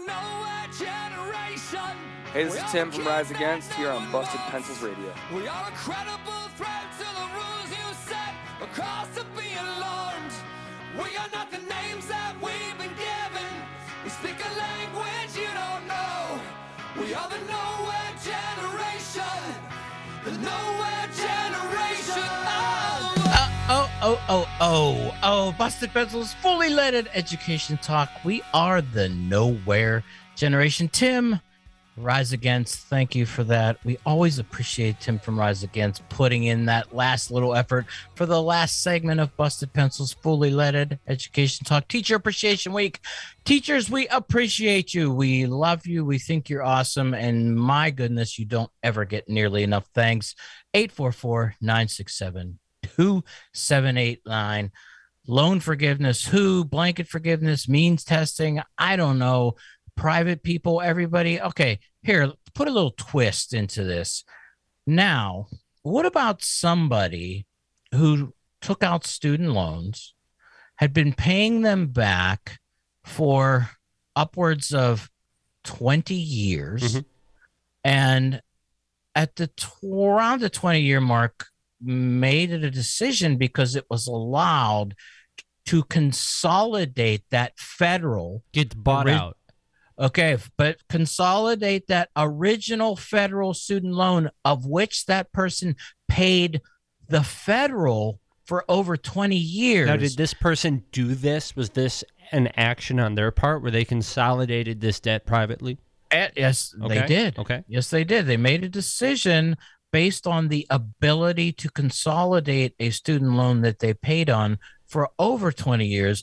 nowhere generation. Hey, this is Tim from Rise Against here on Busted Pencils Radio. We are a credible threat to the rules you set across to be alarmed. We are not the names that we've been given. We speak a language you don't know. We are the nowhere generation. The nowhere generation. Busted Pencils, fully loaded education talk. We are the nowhere generation. Tim, Rise Against, thank you for that. We always appreciate Tim from Rise Against putting in that last little effort for the last segment of Busted Pencils, fully loaded education talk. Teacher Appreciation Week. Teachers, we appreciate you. We love you. We think you're awesome. And my goodness, you don't ever get nearly enough thanks. 844-967-2789. Loan forgiveness, blanket forgiveness, means testing. I don't know. Private people, everybody. Okay, here, put a little twist into this. Now, what about somebody who took out student loans, had been paying them back for upwards of 20 years, and at the around the 20-year mark, made it a decision because it was allowed to consolidate that federal get bought out. Okay, but consolidate that original federal student loan of which that person paid the federal for over 20 years. Now, did this person do this? Was this an action on their part where they consolidated this debt privately? Yes, Okay. they did. Okay. Yes, they did. They made a decision based on the ability to consolidate a student loan that they paid on for over 20 years.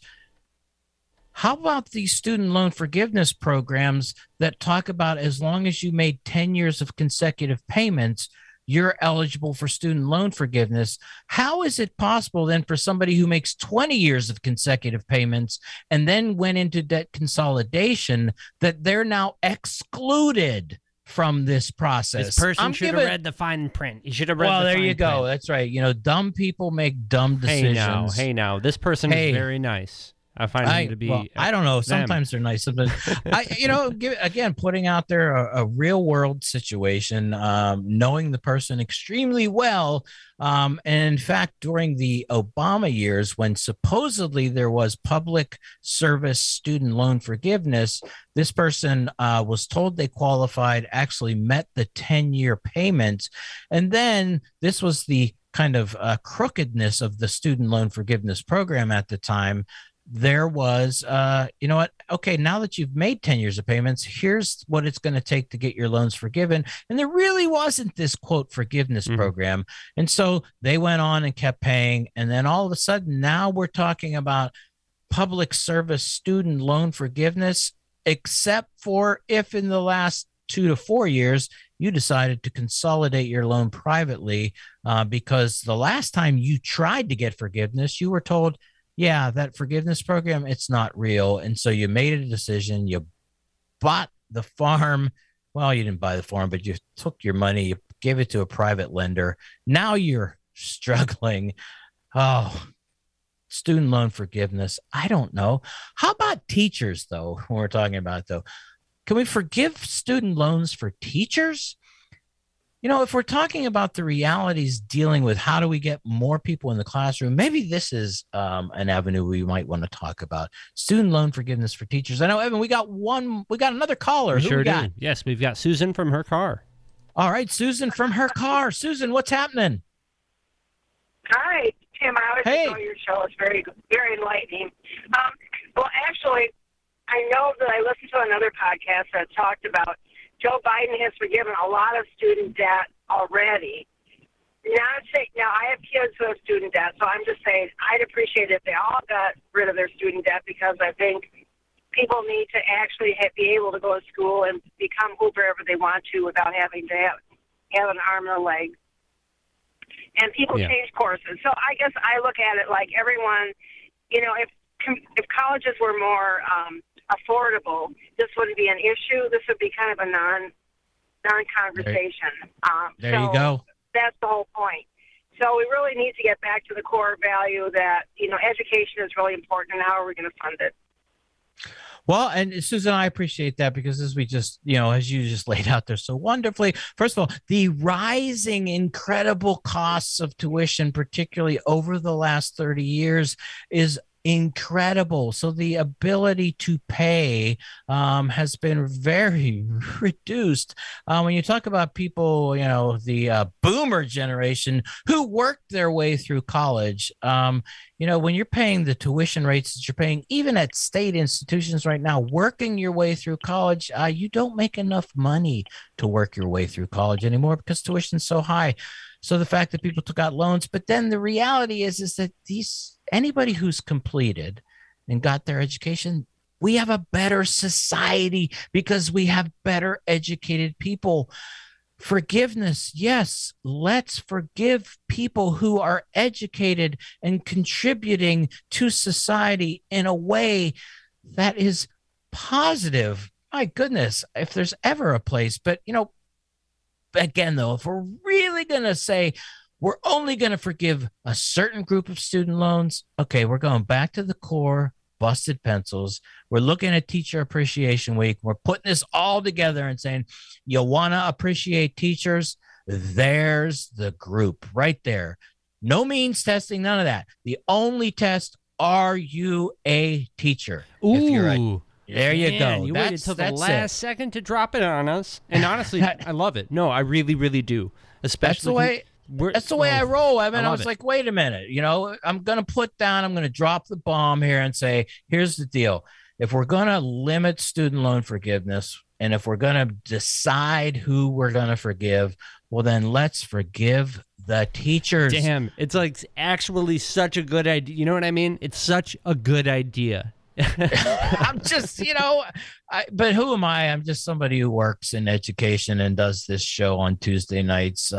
How about these student loan forgiveness programs that talk about as long as you made 10 years of consecutive payments, you're eligible for student loan forgiveness? How is it possible then for somebody who makes 20 years of consecutive payments and then went into debt consolidation that they're now excluded from this process? This person should have read the fine print. He should have read well, the there fine you go. print. That's right. You know, dumb people make dumb decisions. Hey now. This person is very nice. I find him to be. Well, I don't know. Sometimes they're nice. Sometimes, again, putting out there a real world situation, knowing the person extremely well. And in fact, during the Obama years, when supposedly there was public service student loan forgiveness, this person was told they qualified, actually met the 10-year payments. And then this was the kind of crookedness of the student loan forgiveness program at the time. There was, you know what? Okay, now that you've made 10 years of payments, here's what it's going to take to get your loans forgiven. And there really wasn't this, quote, forgiveness program. And so they went on and kept paying. And then all of a sudden, now we're talking about public service student loan forgiveness, except for if in the last 2 to 4 years, you decided to consolidate your loan privately, because the last time you tried to get forgiveness, you were told, yeah, that forgiveness program, it's not real. And so you made a decision. You bought the farm. Well, you didn't buy the farm, but you took your money, you gave it to a private lender. Now you're struggling. Oh, student loan forgiveness. I don't know. How about teachers, though, when we're talking about it, though? Can we forgive student loans for teachers? You know, if we're talking about the realities dealing with how do we get more people in the classroom, maybe this is an avenue we might want to talk about. Student loan forgiveness for teachers. I know, Evan, we got another caller. We Who sure we got? do. Yes, we've got Susan from her car. All right, Susan from her car. Susan, what's happening? Hi, Tim. I always enjoy your show. It's very, very enlightening. Well, actually, I know that I listened to another podcast that talked about Joe Biden has forgiven a lot of student debt already. Now, I have kids who have student debt, so I'm just saying I'd appreciate it if they all got rid of their student debt, because I think people need to actually be able to go to school and become whoever they want to without having to have an arm and a leg. And people change courses. So I guess I look at it like everyone, you know, if colleges were more affordable, this wouldn't be an issue. This would be kind of a non-conversation. There you go. That's the whole point. So we really need to get back to the core value that, you know, education is really important, and how are we going to fund it? Well, and Susan, I appreciate that because as you just laid out there so wonderfully, first of all, the rising incredible costs of tuition, particularly over the last 30 years, is incredible. So the ability to pay has been very reduced. When you talk about people, the boomer generation who worked their way through college, when you're paying the tuition rates that you're paying, even at state institutions right now, working your way through college, you don't make enough money to work your way through college anymore because tuition's so high. So the fact that people took out loans, but then the reality is that anybody who's completed and got their education, we have a better society because we have better educated people. Forgiveness, yes, let's forgive people who are educated and contributing to society in a way that is positive. My goodness, if there's ever a place, but again, though, if we're really going to say we're only going to forgive a certain group of student loans, okay, we're going back to the core, busted pencils. We're looking at Teacher Appreciation Week. We're putting this all together and saying, you want to appreciate teachers? There's the group right there. No means testing, none of that. The only test, are you a teacher? Ooh. There you go. You waited till the last second to drop it on us. And honestly, I love it. No, I really, really do. Especially that's the way I roll, Evan. I was like, wait a minute. I'm going to drop the bomb here and say, here's the deal. If we're going to limit student loan forgiveness, and if we're going to decide who we're going to forgive, well, then let's forgive the teachers. Damn, it's like actually such a good idea. You know what I mean? It's such a good idea. I'm just, but who am I? I'm just somebody who works in education and does this show on Tuesday nights.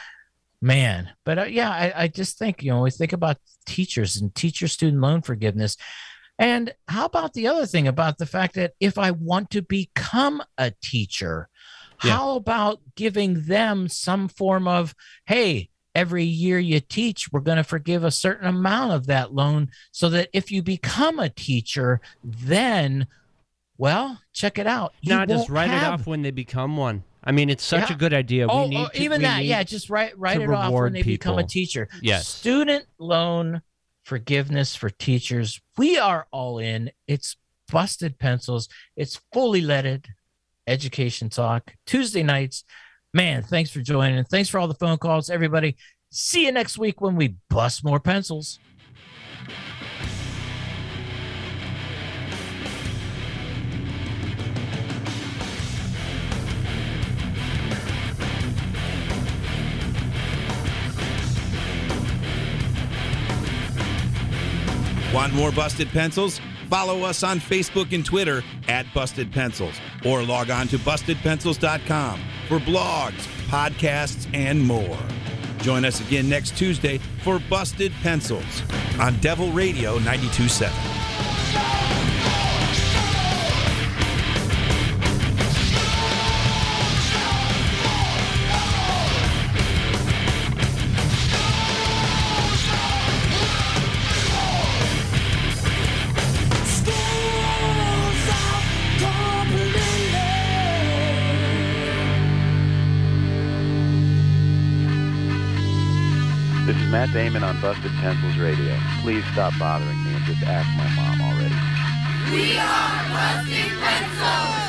Man, but I just think, we think about teachers and teacher student loan forgiveness. And how about the other thing about the fact that if I want to become a teacher, how about giving them some form of, hey, every year you teach, we're going to forgive a certain amount of that loan so that if you become a teacher, then, well, check it out. Just write it off when they become one. I mean, it's such a good idea. Just write it off when they become a teacher. Yes. Student loan forgiveness for teachers. We are all in. It's busted pencils. It's fully leaded education talk Tuesday nights. Man, thanks for joining. Thanks for all the phone calls, everybody. See you next week when we bust more pencils. Want more Busted Pencils? Follow us on Facebook and Twitter at Busted Pencils, or log on to BustedPencils.com for blogs, podcasts, and more. Join us again next Tuesday for Busted Pencils on Devil Radio 92.7. This is Matt Damon on Busted Pencils Radio. Please stop bothering me and just ask my mom already. We are Busted Pencils!